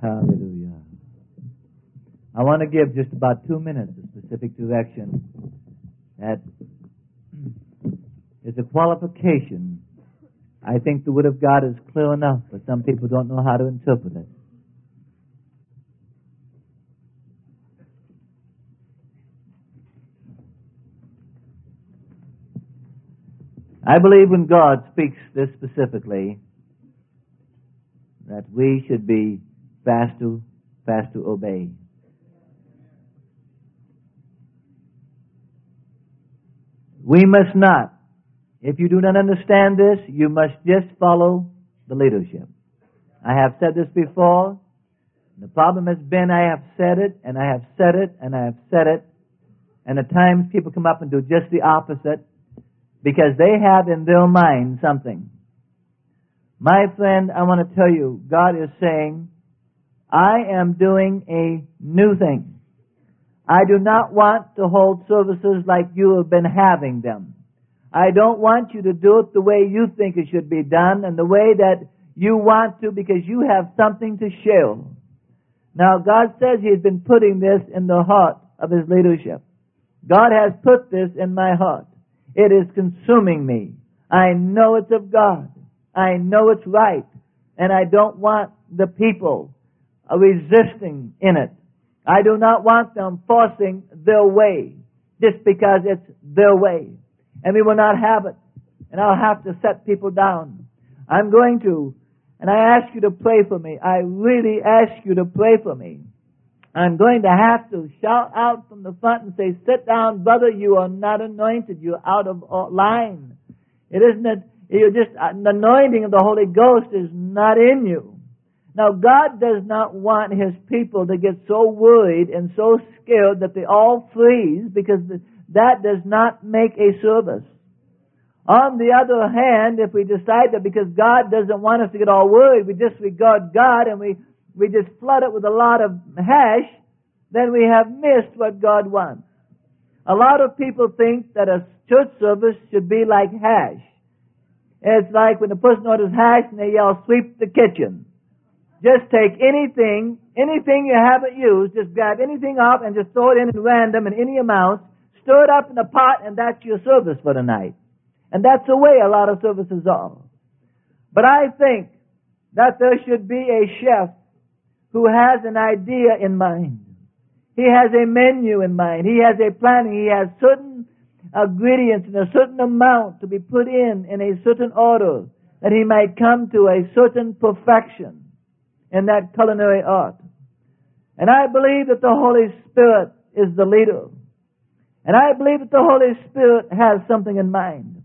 Hallelujah. I want to give just about 2 minutes of specific direction that is a qualification. I think the Word of God is clear enough, but some people don't know how to interpret it. I believe when God speaks this specifically, that we should be fast to obey. We must not. If you do not understand this, you must just follow the leadership. I have said this before. The problem has been I have said it, and I have said it, and I have said it, and at times people come up and do just the opposite because they have in their mind something. My friend, I want to tell you, God is saying, I am doing a new thing. I do not want to hold services like you have been having them. I don't want you to do it the way you think it should be done and the way that you want to because you have something to share. Now, God says He has been putting this in the heart of His leadership. God has put this in my heart. It is consuming me. I know it's of God. I know it's right. And I don't want the people resisting in it. I do not want them forcing their way just because it's their way. And we will not have it. And I'll have to set people down. I'm going to, and I ask you to pray for me. I really ask you to pray for me. I'm going to have to shout out from the front and say, sit down, brother, you are not anointed. You're out of line. It isn't that you're just, the anointing of the Holy Ghost is not in you. Now, God does not want His people to get so worried and so scared that they all freeze because that does not make a service. On the other hand, if we decide that because God doesn't want us to get all worried, we disregard God and we just flood it with a lot of hash, then we have missed what God wants. A lot of people think that a church service should be like hash. It's like when a person orders hash and they yell, sweep the kitchen. Just take anything you haven't used, just grab anything up and just throw it in random in any amount, stir it up in a pot, and that's your service for the night. And that's the way a lot of services are. But I think that there should be a chef who has an idea in mind. He has a menu in mind. He has a planning. He has certain ingredients in a certain amount to be put in a certain order that he might come to a certain perfection in that culinary art. And I believe that the Holy Spirit is the leader. And I believe that the Holy Spirit has something in mind.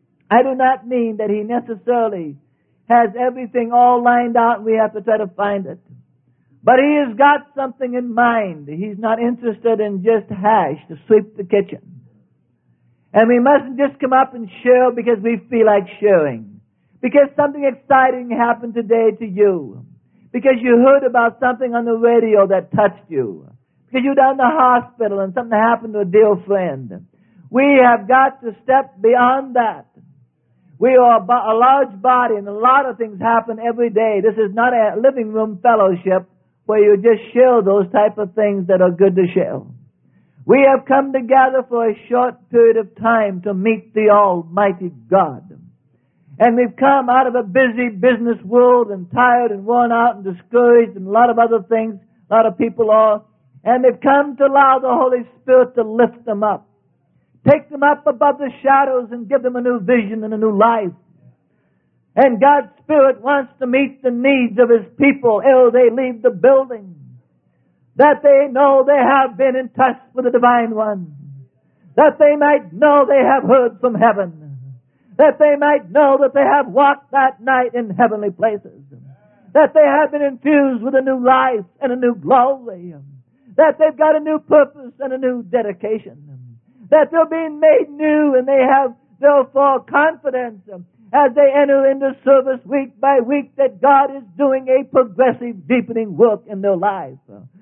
I do not mean that He necessarily has everything all lined out and we have to try to find it. But He has got something in mind. He's not interested in just hash to sweep the kitchen. And we mustn't just come up and share because we feel like sharing. Because something exciting happened today to you. Because you heard about something on the radio that touched you. Because you're down in the hospital and something happened to a dear friend. We have got to step beyond that. We are a large body and a lot of things happen every day. This is not a living room fellowship where you just share those type of things that are good to share. We have come together for a short period of time to meet the Almighty God. And we've come out of a busy business world and tired and worn out and discouraged and a lot of other things. A lot of people are. And they've come to allow the Holy Spirit to lift them up. Take them up above the shadows and give them a new vision and a new life. And God's Spirit wants to meet the needs of His people ere they leave the building. That they know they have been in touch with the Divine One. That they might know they have heard from heaven. That they might know that they have walked that night in heavenly places. That they have been infused with a new life and a new glory. That they've got a new purpose and a new dedication. That they're being made new and they have therefore confidence as they enter into service week by week that God is doing a progressive deepening work in their lives.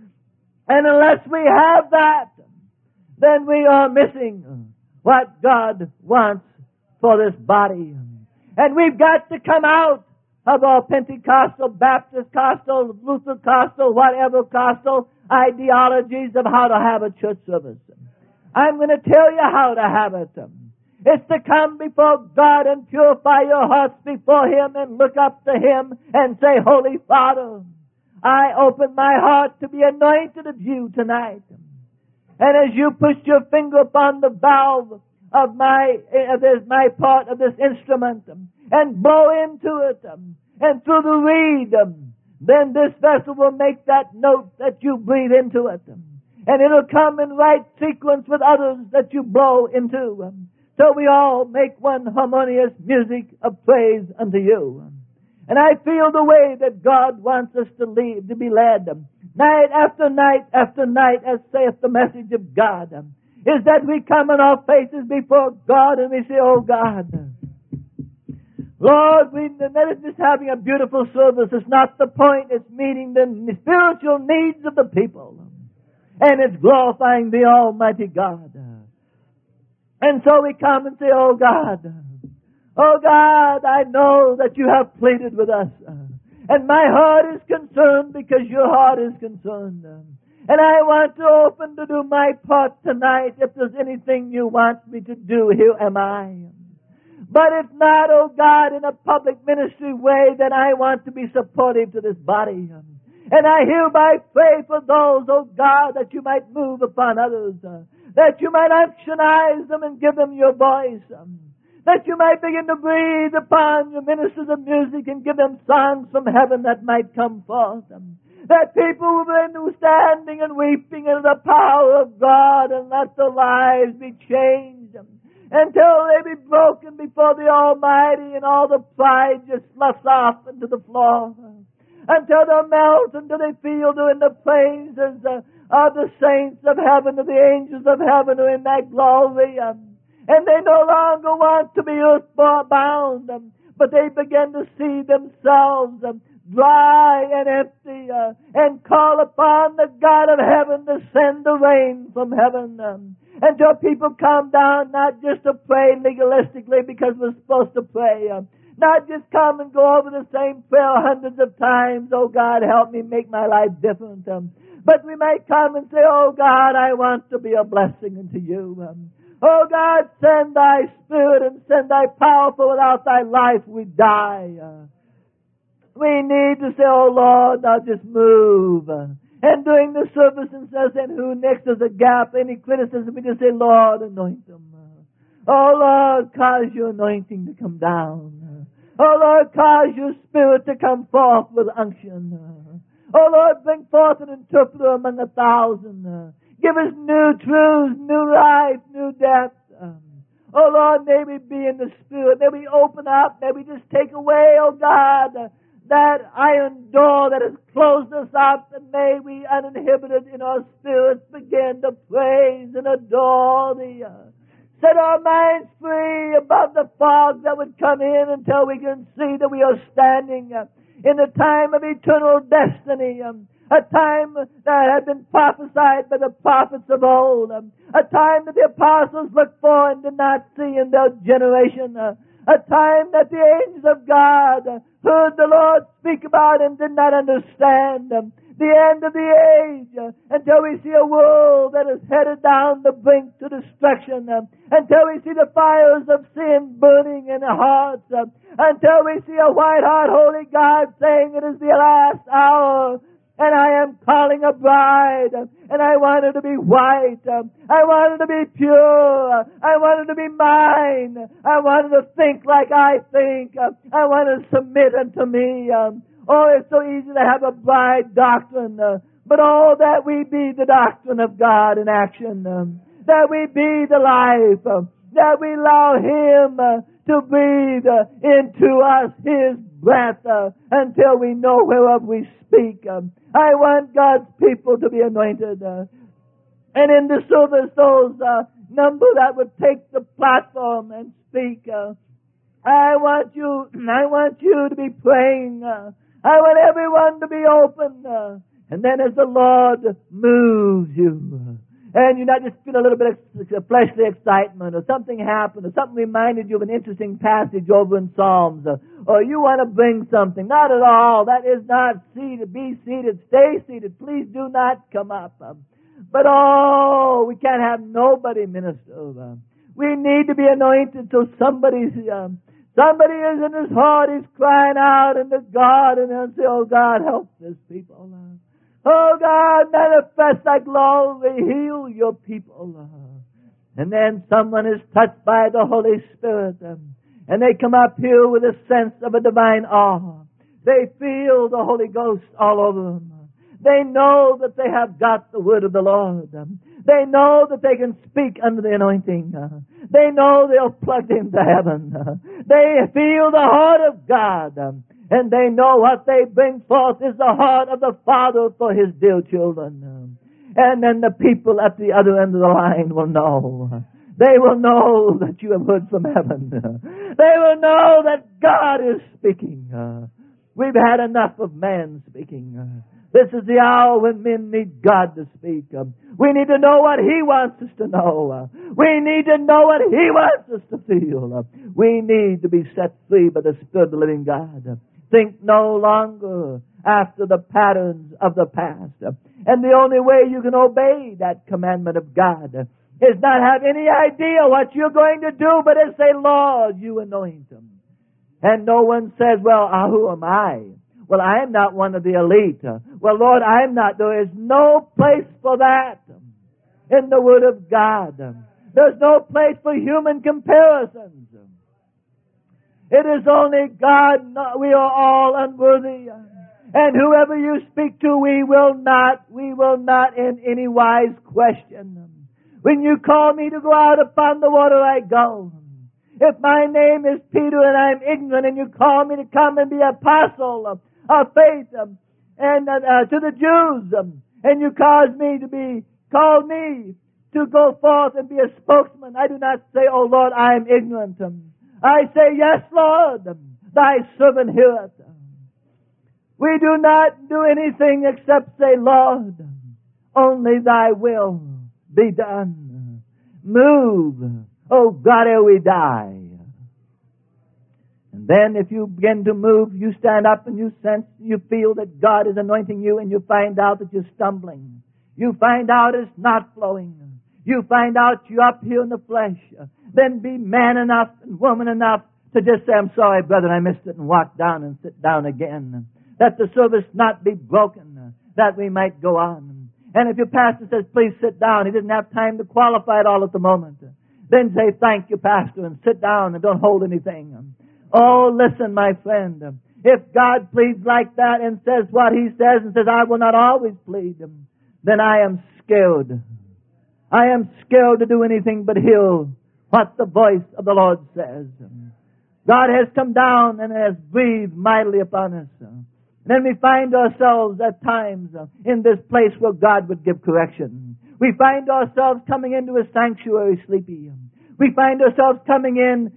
And unless we have that, then we are missing what God wants for this body. And we've got to come out of all Pentecostal, Baptist, Costal, Lutheran, Costal, whatever Costal ideologies of how to have a church service. I'm going to tell you how to have it. It's to come before God and purify your hearts before Him and look up to Him and say, Holy Father, I open my heart to be anointed of You tonight. And as You push Your finger upon the valve of my part of this instrument and blow into it and through the reed, then this vessel will make that note that You breathe into it. And it'll come in right sequence with others that You blow into. So we all make one harmonious music of praise unto You. And I feel the way that God wants us to be led, night after night after night, as saith the message of God, is that we come on our faces before God and we say, Oh God, Lord, that is just having a beautiful service. It's not the point. It's meeting the spiritual needs of the people. And it's glorifying the Almighty God. And so we come and say, Oh God, I know that You have pleaded with us. And my heart is concerned because Your heart is concerned. And I want to open to do my part tonight. If there's anything You want me to do, here am I. But if not, oh God, in a public ministry way, then I want to be supportive to this body. And I hereby pray for those, oh God, that You might move upon others, that You might actionize them and give them Your voice, that You might begin to breathe upon Your ministers of music and give them songs from heaven that might come forth, that people will be standing and weeping in the power of God and let their lives be changed until they be broken before the Almighty and all the pride just sloughs off into the floor. Until they melt, until they feel they're in the praises of the saints of heaven, of the angels of heaven who are in that glory. And they no longer want to be earthbound, but they begin to see themselves dry and empty and call upon the God of heaven to send the rain from heaven. Until people come down not just to pray legalistically because we're supposed to pray, not just come and go over the same prayer hundreds of times, oh God, help me make my life different. But we may come and say, oh God, I want to be a blessing unto You. Oh God, send Thy Spirit and send Thy power, for without Thy life we die. We need to say, oh Lord, now just move. And during the service, and says, and who next is a gap, any criticism, we just say, Lord, anoint them. Oh Lord, cause Your anointing to come down. Oh Lord, cause Your Spirit to come forth with unction. Oh Lord, bring forth an interpreter among 1,000. Give us new truths, new life, new depth. Oh Lord, may we be in the Spirit. May we open up. May we just take away, oh God, that iron door that has closed us up, and may we, uninhibited in our spirits, begin to praise and adore Thee. Set our minds free above the fog that would come in until we can see that we are standing in the time of eternal destiny, a time that had been prophesied by the prophets of old, a time that the apostles looked for and did not see in their generation, a time that the angels of God heard the Lord speak about and did not understand. The end of the age, until we see a world that is headed down the brink to destruction, until we see the fires of sin burning in our hearts, until we see a white-hot holy God saying it is the last hour, and I am calling a bride, and I want her to be white, I want her to be pure, I want her to be mine, I want her to think like I think, I want her to submit unto me. Oh, it's so easy to have a bride doctrine, but oh, that we be the doctrine of God in action, that we be the life, that we allow Him to breathe into us His breath until we know whereof we speak. I want God's people to be anointed. And in the service, those number that would take the platform and speak, I want you to be praying. I want everyone to be open. And then as the Lord moves you, And you not just feel a little bit of fleshly excitement, or something happened, or something reminded you of an interesting passage over in Psalms, or you want to bring something. Not at all. That is not seated. Be seated. Stay seated. Please do not come up. But we can't have nobody minister. We need to be anointed so somebody is in his heart, he's crying out unto God, and they'll say, oh God, help this people. Oh God, manifest thy glory, heal your people. And then someone is touched by the Holy Spirit, and they come up here with a sense of a divine awe. They feel the Holy Ghost all over them. They know that they have got the word of the Lord. They know that they can speak under the anointing. They know they're plugged into heaven. They feel the heart of God. And they know what they bring forth is the heart of the Father for His dear children. And then the people at the other end of the line will know. They will know that you have heard from heaven. They will know that God is speaking. We've had enough of man speaking. This is the hour when men need God to speak. We need to know what He wants us to know. We need to know what He wants us to feel. We need to be set free by the Spirit of the living God. Think no longer after the patterns of the past. And the only way you can obey that commandment of God is not have any idea what you're going to do, but is say, Lord, you anoint them. And no one says, well, who am I? Well, I am not one of the elite. Well, Lord, I am not. There is no place for that in the Word of God. There's no place for human comparisons. It is only God. We are all unworthy. And whoever you speak to, we will not in any wise question. When you call me to go out upon the water, I go. If my name is Peter and I'm ignorant, and you call me to come and be apostle of faith and to the Jews, and you call me to go forth and be a spokesman, I do not say, oh Lord, I am ignorant. I say, yes, Lord, thy servant heareth. We do not do anything except say, Lord, only thy will be done. Move, oh God, ere we die. And then if you begin to move, you stand up and you sense, you feel that God is anointing you, and you find out that you're stumbling. You find out it's not flowing. You find out you're up here in the flesh. Then be man enough and woman enough to just say, I'm sorry, brother, I missed it, and walk down and sit down again. That the service not be broken, that we might go on. And if your pastor says, please sit down, he didn't have time to qualify it all at the moment. Then say, thank you, pastor, and sit down and don't hold anything. Oh, listen, my friend. If God pleads like that and says what He says and says, I will not always plead, then I am scared. I am scared to do anything but hear what the voice of the Lord says. God has come down and has breathed mightily upon us. And then we find ourselves at times in this place where God would give correction. We find ourselves coming into a sanctuary sleepy. We find ourselves coming in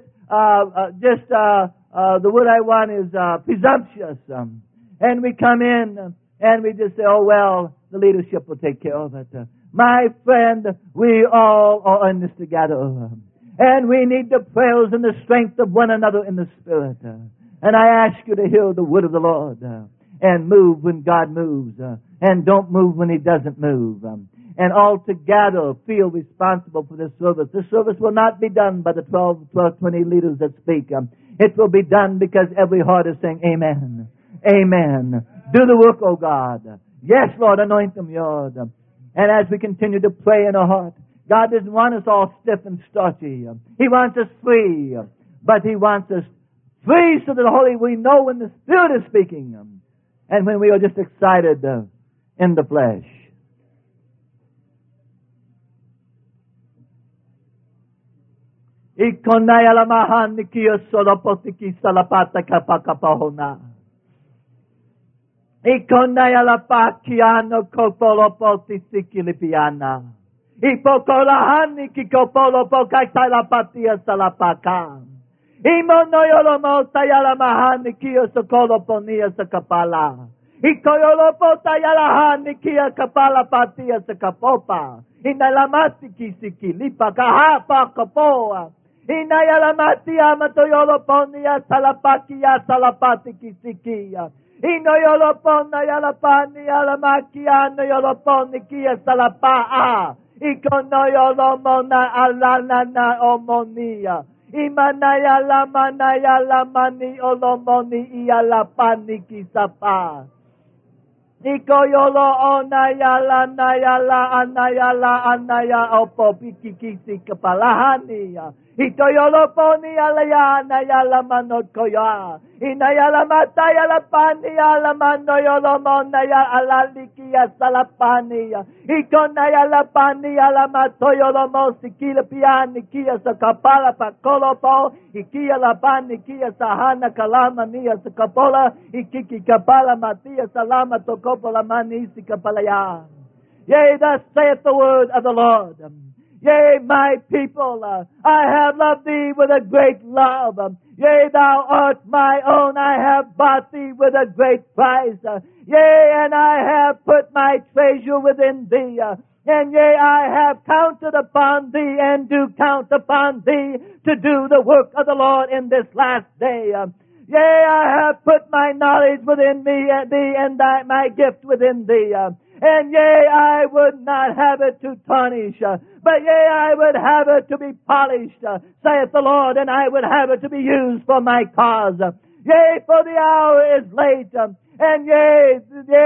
the word I want is presumptuous. And we come in and we just say, oh well, the leadership will take care of it. My friend, we all are in this together. And we need the prayers and the strength of one another in the Spirit. And I ask you to hear the word of the Lord and move when God moves. And don't move when He doesn't move. And altogether feel responsible for this service. This service will not be done by the 20 leaders that speak. It will be done because every heart is saying, Amen. Amen. Do the work, O God. Yes, Lord, anoint them, Lord. And as we continue to pray in our heart, God doesn't want us all stiff and starchy. He wants us free. But He wants us free so that we know when the Spirit is speaking and when we are just excited in the flesh. Ikonaya lamahan ni kiyo solopotiki salapata kapakapahona. Ikonaya lapakiano kopolopoti sikilipiana. Ipokolahan ni kikopolopokatalapatia salapaka. Imonoyolomotayalamahan ni kiyo sokoloponia sa kapala. Ikoyolopotayalahan ni kiyo kapalapatia sa kapopa. Inalamati kisiki lipa kahapa kapoa. Inayalamati amatoyoloponia salapakia salapati kisikia. Inoyolopona yalapani alamakia noyoloponi kia salapaa. Ikonoyolomona alanana omonia. Imanaya lamani olomoni ialapani kisapa. Ikoyolo onayala nayala anaya opopikikisi kapalahania. Itoyolo poni alaya nayala manokoya. Inayala mataya lapani alamano yolomonaya alalikia salapania. Ikonayala pani alamatoyolo mosikila piani kia sa kapala pakolopo. Ikia lapani kia sahana kalama niya sa kapola. Ikiki kapala matia salama tokopola manisi kapalaya. Yea, thus saith the word of the Lord. Yea, my people, I have loved thee with a great love. Yea, thou art my own, I have bought thee with a great price. Yea, and I have put my treasure within thee. And yea, I have counted upon thee and do count upon thee to do the work of the Lord in this last day. Yea, I have put my knowledge within thee and my gift within thee. And yea, I would not have it to tarnish, but yea, I would have it to be polished, saith the Lord, and I would have it to be used for my cause. Yea, for the hour is late, and yea,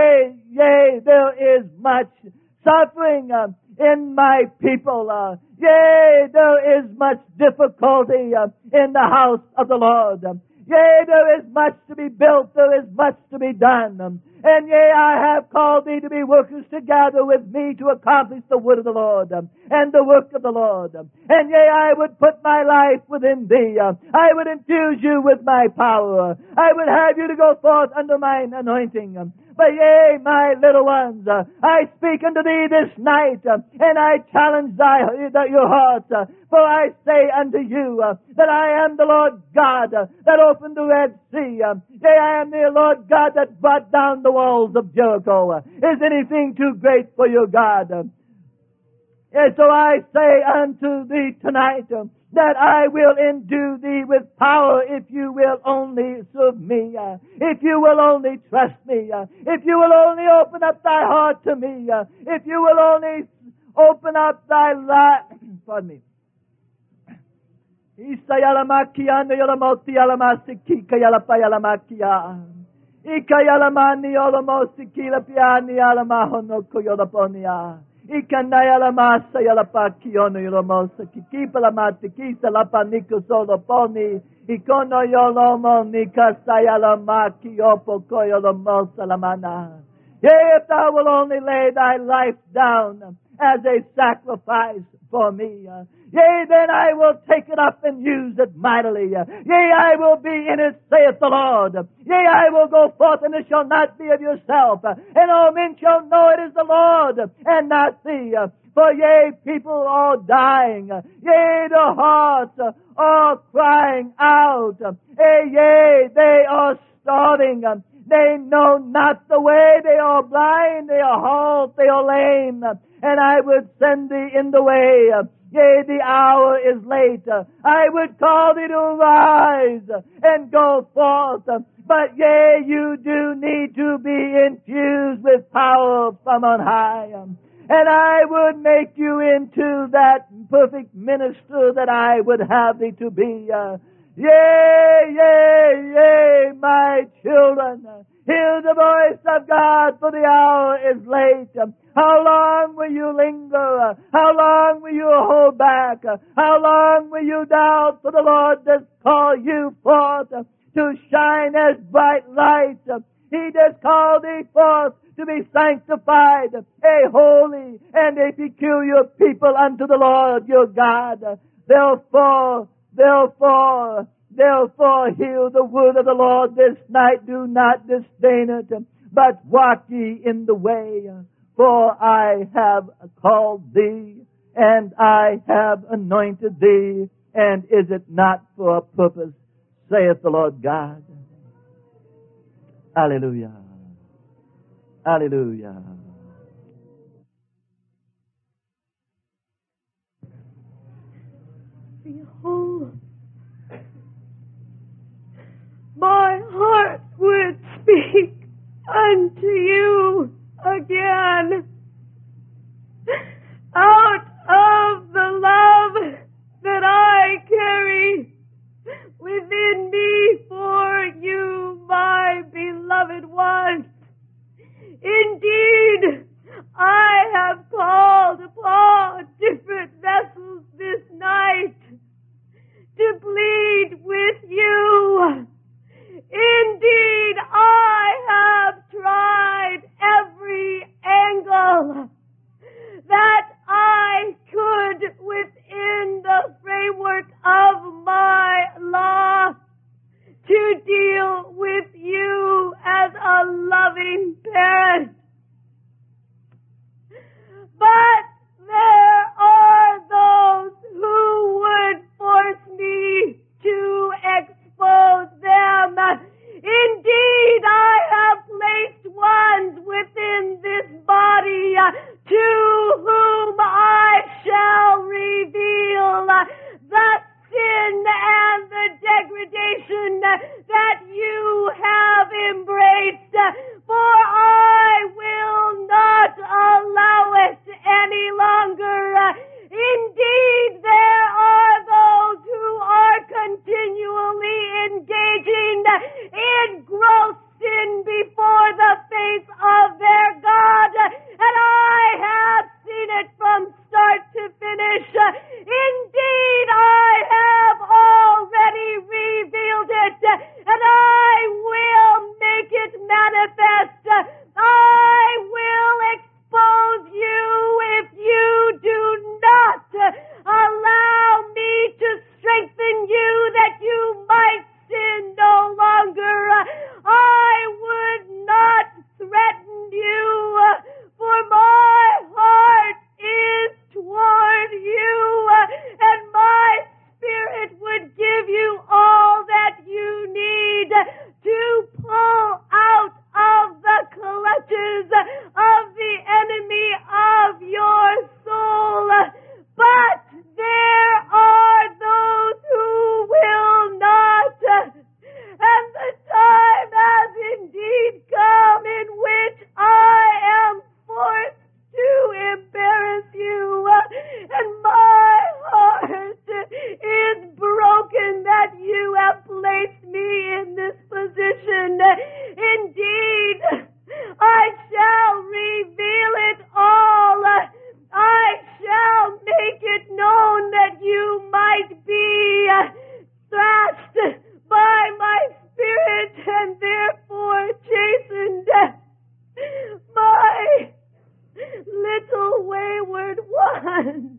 there is much suffering in my people. Yea, there is much difficulty in the house of the Lord. Yea, there is much to be built, there is much to be done. And yea, I have called thee to be workers together with me to accomplish the word of the Lord and the work of the Lord. And yea, I would put my life within thee. I would infuse you with my power. I would have you to go forth under mine anointing. But yea, my little ones, I speak unto thee this night, and I challenge your hearts. For I say unto you that I am the Lord God that opened the Red Sea. Yea, I am the Lord God that brought down the walls of Jericho. Is anything too great for your God? And so I say unto thee tonight that I will endue thee with power if you will only serve me, if you will only trust me, if you will only open up thy heart to me, if you will only open up thy life. Pardon me. Isayalamakia no yolamoti alamasiki kayalapayalamakia. Ikayalamani yolamosiki lapiani alamahono koyolaponia. Ikanayalama sayalapakiono yolomosa kikipalamati kisalapanico soloponi ikono yolomo nikasayalama opo koyolomosa lamana. Yea, if thou will only lay thy life down as a sacrifice for me, yea, then I will take it up and use it mightily. Yea, I will be in it, saith the Lord. Yea, I will go forth, and it shall not be of yourself. And all men shall know it is the Lord, and not thee. For yea, people are dying. Yea, the hearts are crying out. Yea, they are starving. They know not the way. They are blind. They are halt. They are lame. And I would send thee in the way. Yea, the hour is late. I would call thee to rise and go forth. But yea, you do need to be infused with power from on high. And I would make you into that perfect minister that I would have thee to be. Yea, my children, hear the voice of God, for the hour is late. How long will you linger? How long will you hold back? How long will you doubt? For the Lord does call you forth to shine as bright lights. He does call thee forth to be sanctified, a holy and a peculiar people unto the Lord your God. Therefore, hear the word of the Lord this night. Do not disdain it, but walk ye in the way. For I have called thee, and I have anointed thee, and is it not for a purpose, saith the Lord God. Hallelujah. Hallelujah. heart would speak unto you again. Out of the love that I carry within me for you, my beloved ones. Indeed, I have called upon different vessels this night to plead with you. Indeed, I have tried every angle that I could within the framework of my law to deal with you as a loving parent. But there are those who would force me to expose them. Indeed, I have placed ones within this body to whom I shall reveal the sin and the degradation that you have embraced, for I will not allow it any longer. Indeed, there are those who are continually engaging in gross sin before the face of their God, and I have seen it from start to finish. Indeed, I have already revealed it, and I will make it manifest. I will expose you if you do not allow me to strengthen you that you might sin no longer. I would not threaten you, for my heart is toward you, and my Spirit would give you all that you need to pull out of the clutches of the enemy of your soul. But there are those who will not, and the time has indeed come in which I am forced to embarrass you, and my heart is broken that you have placed me in this position. Indeed, I shall reveal it all. I shall make it known that you might be thrashed by my Spirit and therefore chastened. My little wayward ones,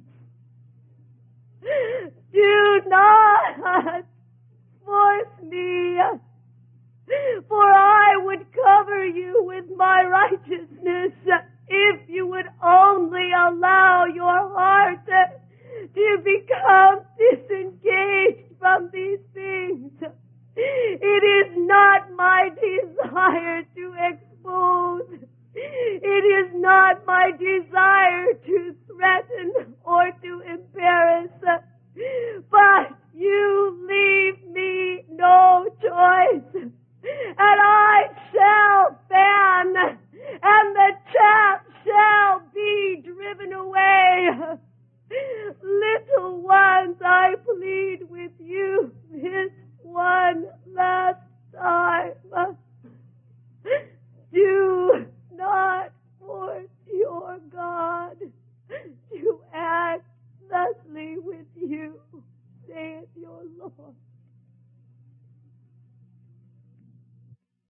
do not force me, for I would cover you with my righteousness if you would only allow your heart to become disengaged from these things. It is not my desire to expose. It is not my desire to threaten or to